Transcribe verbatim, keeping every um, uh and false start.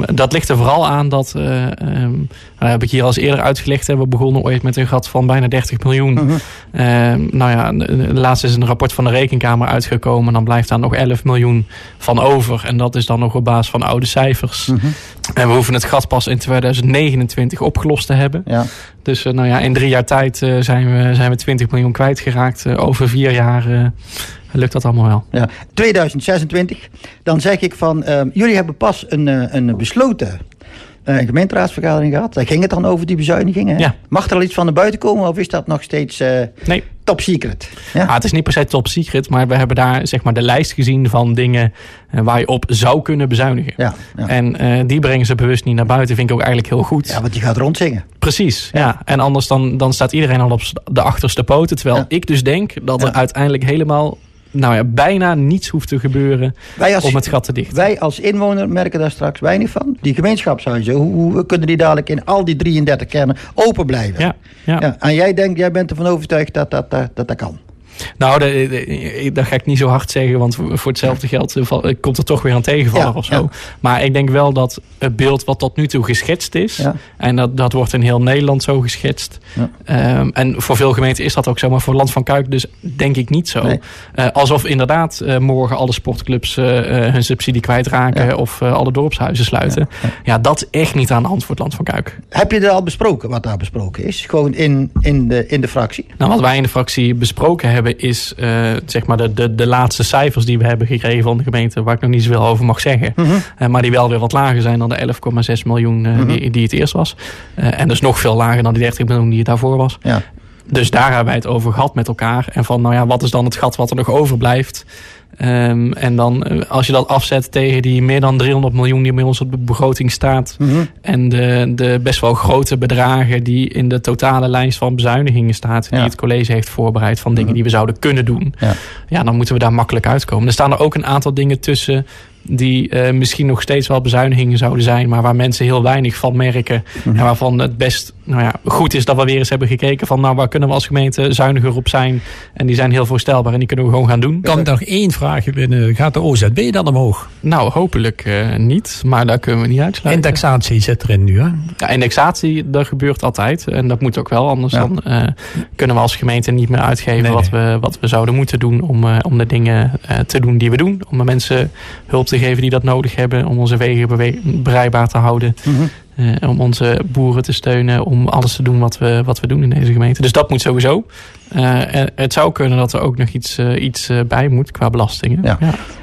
Um, dat ligt er vooral aan dat, uh, um, dat heb ik hier al eens eerder uitgelegd. Hè, we begonnen ooit met een gat van bijna dertig miljoen. Uh-huh. Um, nou ja, laatst is een rapport van de Rekenkamer uitgekomen. Dan blijft daar nog elf miljoen van over. En dat is dan nog op basis van oude cijfers. Uh-huh. En we hoeven het gat pas in tweeduizend negenentwintig opgelost te hebben. Ja. Dus uh, nou ja, in drie jaar tijd uh, zijn, we, zijn we twintig miljoen kwijtgeraakt. Uh, over vier jaar uh, lukt dat allemaal wel. Ja. tweeduizend zesentwintig, dan zeg ik van... Uh, jullie hebben pas een, uh, een besloten uh, gemeenteraadsvergadering gehad. Daar ging het dan over die bezuinigingen. Ja. Mag er al iets van naar buiten komen of is dat nog steeds... Uh, nee. Top secret. Ja? Ah, het is niet per se top secret, maar we hebben daar zeg maar de lijst gezien van dingen uh, waar je op zou kunnen bezuinigen. Ja, ja. En uh, die brengen ze bewust niet naar buiten, vind ik ook eigenlijk heel goed. Ja, want die gaat rondzingen. Precies, ja. ja. En anders dan, dan staat iedereen al op de achterste poten. Terwijl ja. ik dus denk dat er ja. uiteindelijk helemaal... nou ja, bijna niets hoeft te gebeuren als, om het gat te dichten. Wij als inwoner merken daar straks weinig van. Die gemeenschapshuizen, hoe, hoe kunnen die dadelijk in al die drieëndertig kernen open blijven? Ja, ja. Ja, en jij denkt, jij bent ervan overtuigd dat dat, dat, dat, dat kan? Nou, de, de, dat ga ik niet zo hard zeggen, want voor hetzelfde geld komt er toch weer een tegenvaller ja, of zo. Ja. Maar ik denk wel dat het beeld wat tot nu toe geschetst is, ja. en dat, dat wordt in heel Nederland zo geschetst. Ja. Um, en voor veel gemeenten is dat ook zo, maar voor Land van Kuik dus denk ik niet zo. Nee. Uh, alsof inderdaad uh, morgen alle sportclubs uh, hun subsidie kwijtraken ja. of uh, alle dorpshuizen sluiten. Ja. Ja. ja, dat is echt niet aan de hand voor het Land van Kuik. Heb je er al besproken wat daar besproken is? Gewoon in, in, de, in de fractie? Nou, wat wij in de fractie besproken hebben is uh, zeg maar de, de, de laatste cijfers die we hebben gekregen van de gemeente, waar ik nog niet zoveel over mag zeggen. Uh-huh. Uh, maar die wel weer wat lager zijn dan de elf komma zes miljoen uh, uh-huh. die, die het eerst was. Uh, en dus nog veel lager dan die dertig miljoen die het daarvoor was. Ja. Dus daar hebben wij het over gehad met elkaar. En van, nou ja, wat is dan het gat wat er nog overblijft? Um, en dan, als je dat afzet tegen die meer dan driehonderd miljoen die bij ons op de begroting staat. Mm-hmm. En de, de best wel grote bedragen die in de totale lijst van bezuinigingen staat. Die ja. het college heeft voorbereid van dingen mm-hmm. die we zouden kunnen doen. Ja. ja, dan moeten we daar makkelijk uitkomen. Er staan er ook een aantal dingen tussen die uh, misschien nog steeds wel bezuinigingen zouden zijn, maar waar mensen heel weinig van merken. Mm-hmm. En waarvan het best nou ja, goed is dat we weer eens hebben gekeken van nou, waar kunnen we als gemeente zuiniger op zijn. En die zijn heel voorstelbaar en die kunnen we gewoon gaan doen. Kan ik nog één vraag binnen? Gaat de O Z B dan omhoog? Nou, hopelijk uh, niet, maar daar kunnen we niet uitsluiten. Indexatie zit erin nu, hè? Ja, indexatie, dat gebeurt altijd. En dat moet ook wel, anders ja. dan uh, kunnen we als gemeente niet meer uitgeven nee, wat, nee. We, wat we zouden moeten doen om, uh, om de dingen uh, te doen die we doen. Om de mensen hulp te geven die dat nodig hebben, om onze wegen bewe- bereikbaar te houden. Mm-hmm. Uh, om onze boeren te steunen, om alles te doen wat we, wat we doen in deze gemeente. Dus dat moet sowieso. Uh, het zou kunnen dat er ook nog iets, uh, iets uh, bij moet qua belastingen. Ja. Ja.